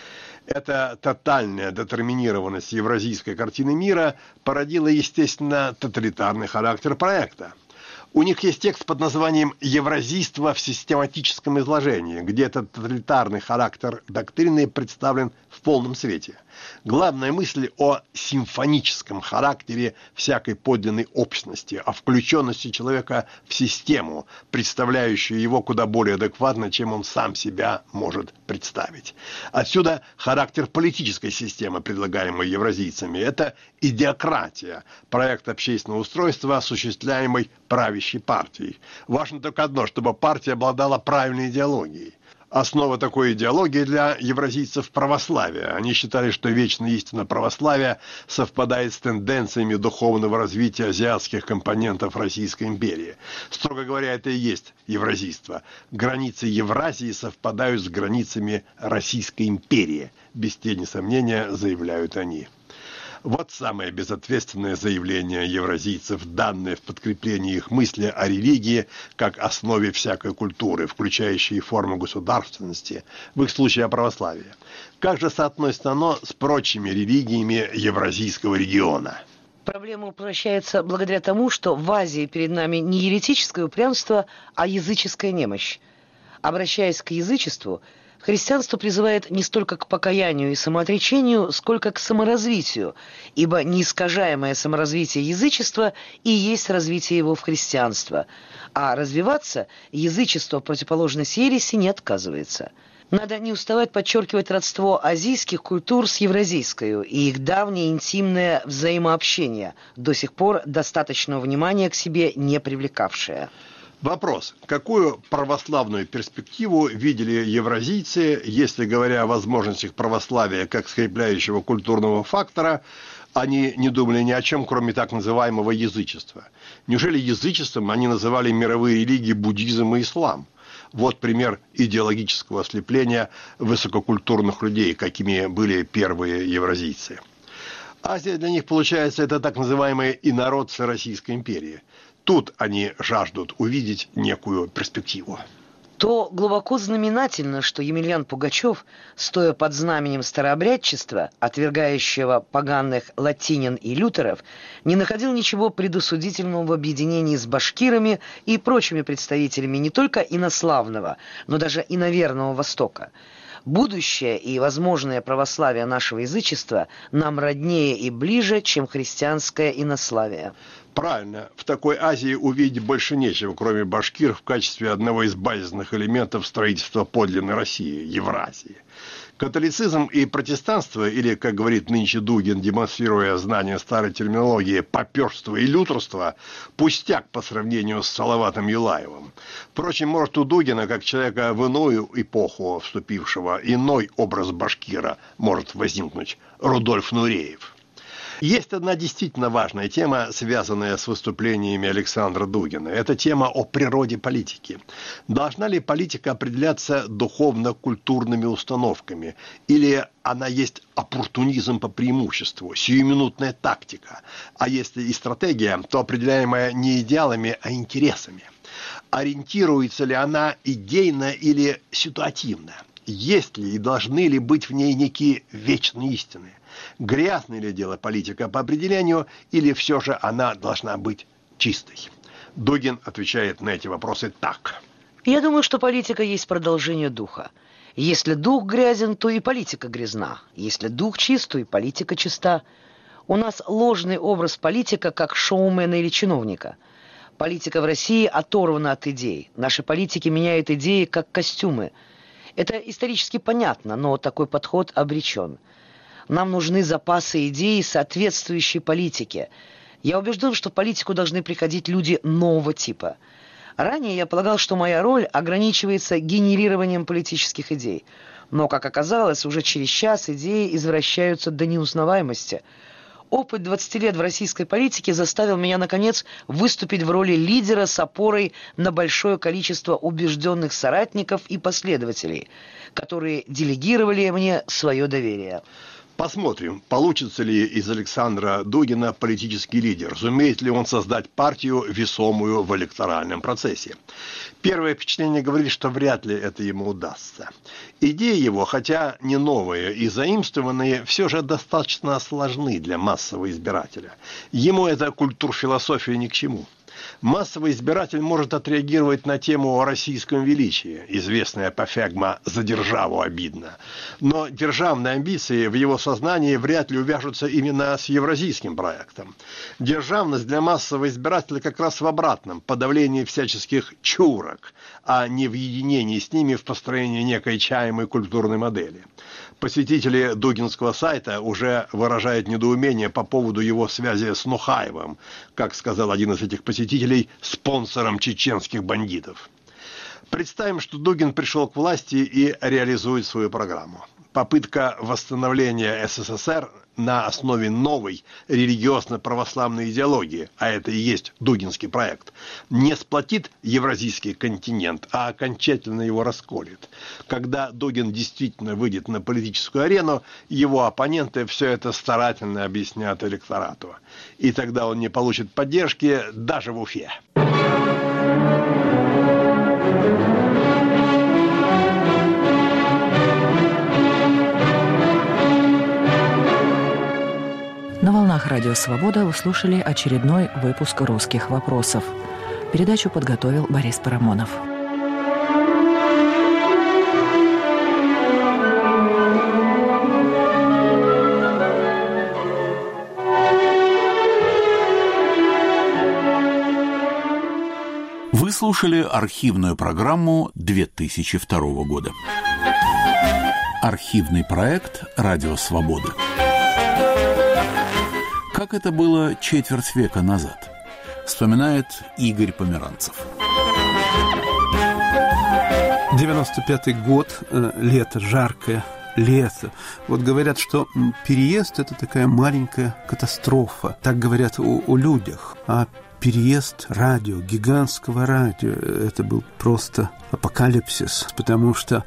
Эта тотальная детерминированность евразийской картины мира породила, естественно, тоталитарный характер проекта. У них есть текст под названием «Евразийство в систематическом изложении», где этот тоталитарный характер доктрины представлен в полном свете. Главная мысль о симфоническом характере всякой подлинной общности, о включенности человека в систему, представляющую его куда более адекватно, чем он сам себя может представить. Отсюда характер политической системы, предлагаемой евразийцами. Это идеократия, проект общественного устройства, осуществляемый правящей партией. Важно только одно, чтобы партия обладала правильной идеологией. Основа такой идеологии для евразийцев – православие. Они считали, что вечная истина православия совпадает с тенденциями духовного развития азиатских компонентов Российской империи. Строго говоря, это и есть евразийство. Границы Евразии совпадают с границами Российской империи. Без тени сомнения, заявляют они. Вот самое безответственное заявление евразийцев, данное в подкреплении их мысли о религии как основе всякой культуры, включающей форму государственности, в их случае о православии. Как же соотносится оно с прочими религиями евразийского региона? Проблема упрощается благодаря тому, что в Азии перед нами не еретическое упрямство, а языческая немощь. Обращаясь к язычеству, христианство призывает не столько к покаянию и самоотречению, сколько к саморазвитию, ибо неискажаемое саморазвитие язычества и есть развитие его в христианство, а развиваться язычество в противоположность ереси не отказывается. Надо не уставать подчеркивать родство азийских культур с евразийской и их давнее интимное взаимообщение, до сих пор достаточного внимания к себе не привлекавшее. Вопрос. Какую православную перспективу видели евразийцы, если, говоря о возможностях православия как скрепляющего культурного фактора, они не думали ни о чем, кроме так называемого язычества? Неужели язычеством они называли мировые религии буддизм и ислам? Вот пример идеологического ослепления высококультурных людей, какими были первые евразийцы. Азия для них, получается, это так называемые инородцы Российской империи. Тут они жаждут увидеть некую перспективу. То глубоко знаменательно, что Емельян Пугачев, стоя под знаменем старообрядчества, отвергающего поганых латинин и лютеров, не находил ничего предосудительного в объединении с башкирами и прочими представителями не только инославного, но даже иноверного Востока. Будущее и возможное православие нашего язычества нам роднее и ближе, чем христианское инославие. Правильно. В такой Азии увидеть больше нечего, кроме башкир в качестве одного из базисных элементов строительства подлинной России, Евразии. Католицизм и протестанство, или, как говорит нынче Дугин, демонстрируя знание старой терминологии, попёрство и лютерство, пустяк по сравнению с Салаватом Юлаевым. Впрочем, может, у Дугина, как человека в иную эпоху вступившего, иной образ башкира может возникнуть – Рудольф Нуреев. Есть одна действительно важная тема, связанная с выступлениями Александра Дугина. Это тема о природе политики. Должна ли политика определяться духовно-культурными установками? Или она есть оппортунизм по преимуществу, сиюминутная тактика? А если и стратегия, то определяемая не идеалами, а интересами. Ориентируется ли она идейно или ситуативно? Есть ли и должны ли быть в ней некие вечные истины? Грязное ли дело политика по определению, или все же она должна быть чистой? Дугин отвечает на эти вопросы так. Я думаю, что политика есть продолжение духа. Если дух грязен, то и политика грязна. Если дух чист, то и политика чиста. У нас ложный образ политика как шоумена или чиновника. Политика в России оторвана от идей. Наши политики меняют идеи как костюмы. Это исторически понятно, но такой подход обречен. Нам нужны запасы идей, соответствующие политике. Я убежден, что в политику должны приходить люди нового типа. Ранее я полагал, что моя роль ограничивается генерированием политических идей. Но, как оказалось, уже через час идеи извращаются до неузнаваемости. Опыт двадцати лет в российской политике заставил меня, наконец, выступить в роли лидера с опорой на большое количество убежденных соратников и последователей, которые делегировали мне свое доверие. Посмотрим, получится ли из Александра Дугина политический лидер, сумеет ли он создать партию, весомую в электоральном процессе. Первое впечатление говорит, что вряд ли это ему удастся. Идеи его, хотя не новые и заимствованные, все же достаточно сложны для массового избирателя. Ему эта культурфилософия ни к чему. Массовый избиратель может отреагировать на тему о российском величии, известная апофегма «за державу обидно». Но державные амбиции в его сознании вряд ли увяжутся именно с евразийским проектом. Державность для массового избирателя как раз в обратном, подавлении всяческих чурок, а не в единении с ними в построении некой чаемой культурной модели. Посетители дугинского сайта уже выражают недоумение по поводу его связи с Нухаевым, как сказал один из этих посетителей, спонсором чеченских бандитов. Представим, что Дугин пришел к власти и реализует свою программу. Попытка восстановления СССР на основе новой религиозно-православной идеологии, а это и есть дугинский проект, не сплотит евразийский континент, а окончательно его расколет. Когда Дугин действительно выйдет на политическую арену, его оппоненты все это старательно объяснят электорату. И тогда он не получит поддержки даже в Уфе. На волнах Радио Свобода вы слушали очередной выпуск «Русских вопросов». Передачу подготовил Борис Парамонов. Вы слушали архивную программу две тысячи второго года. Архивный проект «Радио Свобода». Как это было четверть века назад, вспоминает Игорь Померанцев. девяносто пятый год, лето, жаркое лето. Вот говорят, что переезд – это такая маленькая катастрофа. Так говорят о, о людях. А переезд радио, гигантского радио – это был просто апокалипсис, потому что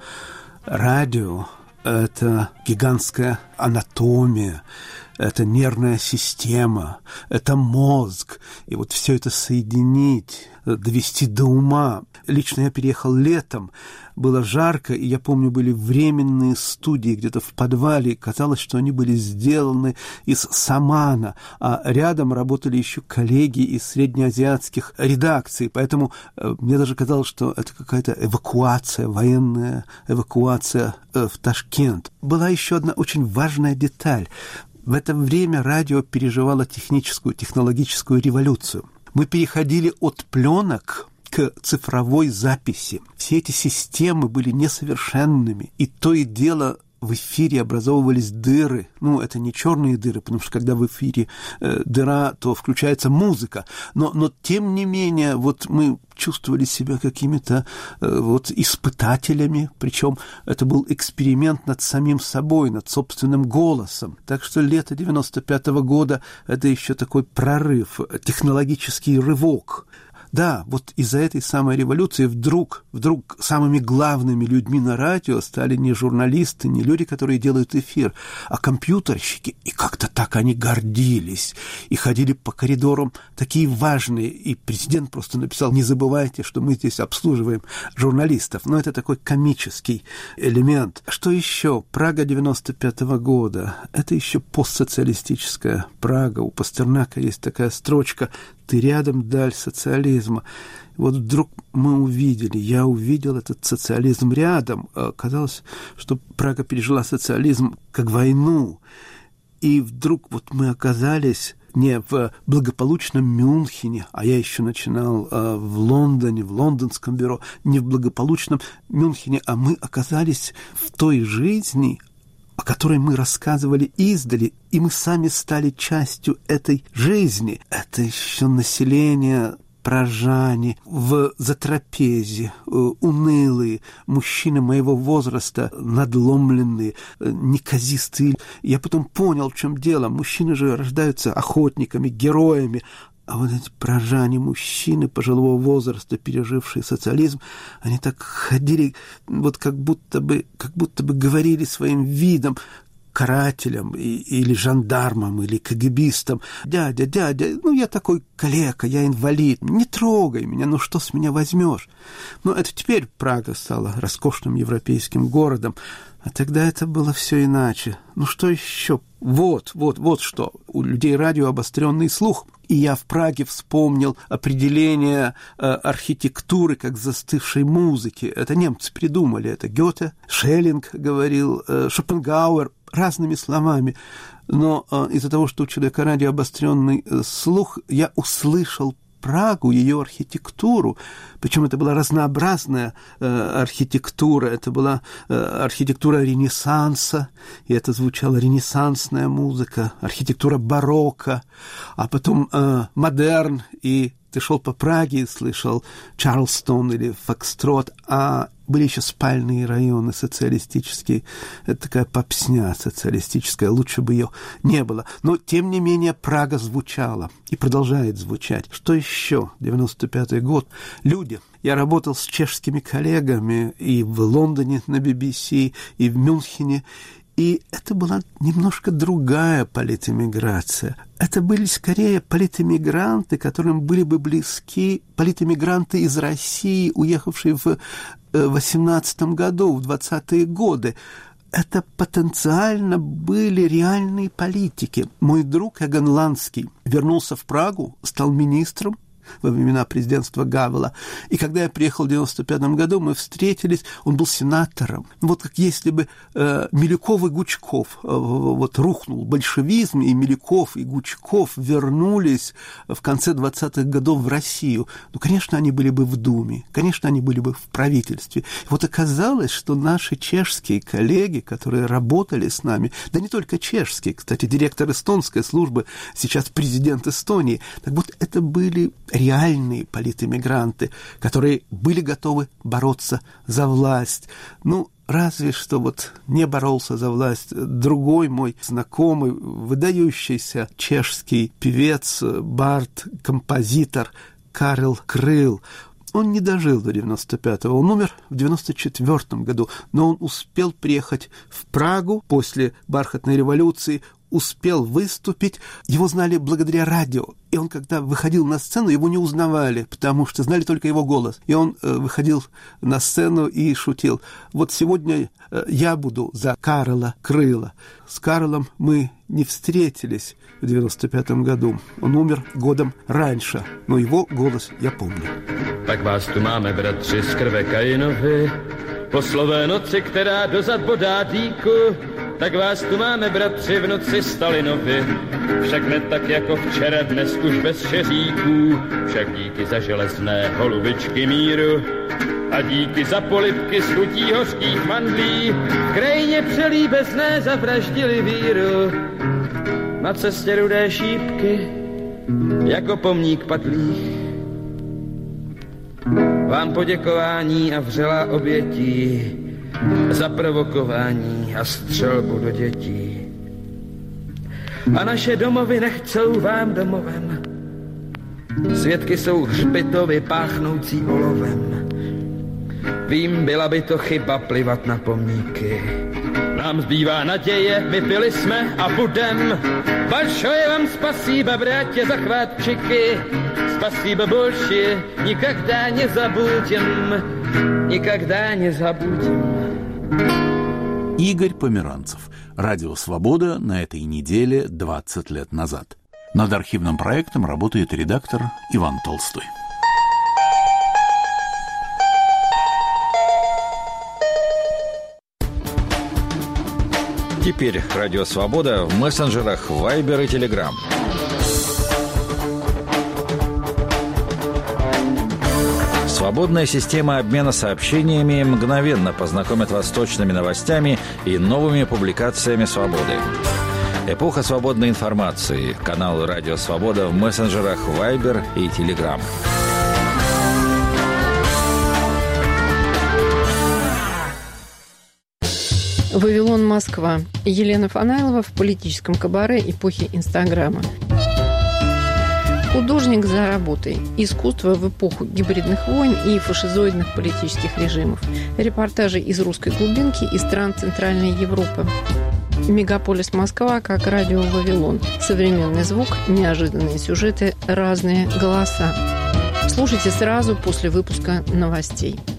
радио – это гигантская анатомия, это нервная система, это мозг. И вот все это соединить, довести до ума. Лично я переехал летом, было жарко, и я помню, были временные студии где-то в подвале, и казалось, что они были сделаны из самана, а рядом работали еще коллеги из среднеазиатских редакций, поэтому э, мне даже казалось, что это какая-то эвакуация, военная эвакуация э, в Ташкент. Была еще одна очень важная деталь. В это время радио переживало техническую, технологическую революцию. Мы переходили от пленок к цифровой записи. Все эти системы были несовершенными, и то и дело в эфире образовывались дыры. Ну, это не черные дыры, потому что когда в эфире э, дыра, то включается музыка. Но, но тем не менее, вот мы чувствовали себя какими-то э, вот испытателями, причем это был эксперимент над самим собой, над собственным голосом. Так что лето девяносто пятого года – это еще такой прорыв, технологический рывок. Да, вот из-за этой самой революции вдруг, вдруг самыми главными людьми на радио стали не журналисты, не люди, которые делают эфир, а компьютерщики. И как-то так они гордились и ходили по коридорам такие важные. И президент просто написал: не забывайте, что мы здесь обслуживаем журналистов. Но это такой комический элемент. Что еще? Прага девяносто пятого года. Это еще постсоциалистическая Прага. У Пастернака есть такая строчка: «Ты рядом, даль социализма». Вот вдруг мы увидели, я увидел этот социализм рядом. Казалось, что Прага пережила социализм как войну. И вдруг вот мы оказались не в благополучном Мюнхене, а я еще начинал э, в Лондоне, в лондонском бюро, не в благополучном Мюнхене, а мы оказались в той жизни, о которой мы рассказывали издали, и мы сами стали частью этой жизни. Это еще население пражане, в затрапезе, унылые, мужчины моего возраста, надломленные, неказистые. Я потом понял, в чем дело. Мужчины же рождаются охотниками, героями. А вот эти пражане, мужчины пожилого возраста, пережившие социализм, они так ходили, вот как будто бы, как будто бы говорили своим видом, карателям или жандармам, или кагибистам: «Дядя, дядя, ну я такой калека, я инвалид, не трогай меня, ну что с меня возьмешь?» Ну, это теперь Прага стала роскошным европейским городом, а тогда это было все иначе. Ну, что еще? Вот, вот, вот что. У людей радио обостренный слух. И я в Праге вспомнил определение э, архитектуры как застывшей музыки. Это немцы придумали. Это Гёте, Шеллинг говорил, э, Шопенгауэр, разными словами. Но э, из-за того, что у человека радио обостренный э, слух, я услышал Прагу, ее архитектуру. Причем это была разнообразная э, архитектура. Это была э, архитектура Ренессанса, и это звучала ренессансная музыка, архитектура барокко, а потом э, модерн, и ты шел по Праге и слышал Чарльстон или Фокстрот, а были еще спальные районы социалистические. Это такая попсня социалистическая, лучше бы ее не было. Но, тем не менее, Прага звучала и продолжает звучать. Что еще? девяносто пятый год. Люди. Я работал с чешскими коллегами и в Лондоне на би би си, и в Мюнхене. И это была немножко другая политэмиграция. Это были скорее политэмигранты, которым были бы близки политэмигранты из России, уехавшие в восемнадцатом году, в двадцатые годы. Это потенциально были реальные политики. Мой друг Эгон Ланский вернулся в Прагу, стал министром во времена президентства Гавела. И когда я приехал в девяносто пятом году, мы встретились, он был сенатором. Вот как если бы э, Милюков и Гучков, э, вот рухнул большевизм, и Милюков и Гучков вернулись в конце двадцатых годов в Россию. Ну, конечно, они были бы в Думе, конечно, они были бы в правительстве. И вот оказалось, что наши чешские коллеги, которые работали с нами, да не только чешские, кстати, директор эстонской службы, сейчас президент Эстонии, так вот это были реальные политэмигранты, которые были готовы бороться за власть. Ну, разве что вот не боролся за власть другой мой знакомый, выдающийся чешский певец, бард, композитор Карел Крыл. Он не дожил до девяносто пятого, он умер в девяносто четвёртом году, но он успел приехать в Прагу после бархатной революции, успел выступить, его знали благодаря радио. И он, когда выходил на сцену, его не узнавали, потому что знали только его голос. И он э, выходил на сцену и шутил: «Вот сегодня э, я буду за Карела Крыла». С Карлом мы не встретились в девяносто пятом году. Он умер годом раньше, но его голос я помню. Tak vás tu máme, bratři, z krve Kainovi, po slové noci, která dozad bodá dýku. Tak vás tu máme, bratři, v noci Stalinovi, však ne tak jako včera, dnes už bez šeříků, však díky za železné holubičky míru a díky za polibky z chutí hořkých mandlí, v krajině přelíbezné zavraždili víru. Na cestě rudé šípky, jako pomník padlých, vám poděkování a vřelá obětí za provokování a střelbu do dětí. A naše domovy nechcou vám domovem. Svědky jsou hřbitovy páchnoucí olovem. Vím, byla by to chyba plivat na pomníky. Nám zbývá naděje, my byli jsme a budem. Большое вам спасибо, братья захватчики. Спасибо больше, никогда не забудем. Никогда не забудем. Игорь Померанцев. Радио «Свобода» на этой неделе двадцать лет назад. Над архивным проектом работает редактор Иван Толстой. Теперь Радио «Свобода» в мессенджерах Viber и Telegram. Свободная система обмена сообщениями мгновенно познакомит вас с точными новостями и новыми публикациями «Свободы». Эпоха свободной информации. Канал «Радио Свобода» в мессенджерах Viber и Telegram. Вавилон, Москва. Елена Фанайлова в политическом кабаре эпохи Инстаграма. Художник за работой. Искусство в эпоху гибридных войн и фашизоидных политических режимов. Репортажи из русской глубинки и стран Центральной Европы. Мегаполис Москва как радио Вавилон. Современный звук, неожиданные сюжеты, разные голоса. Слушайте сразу после выпуска новостей.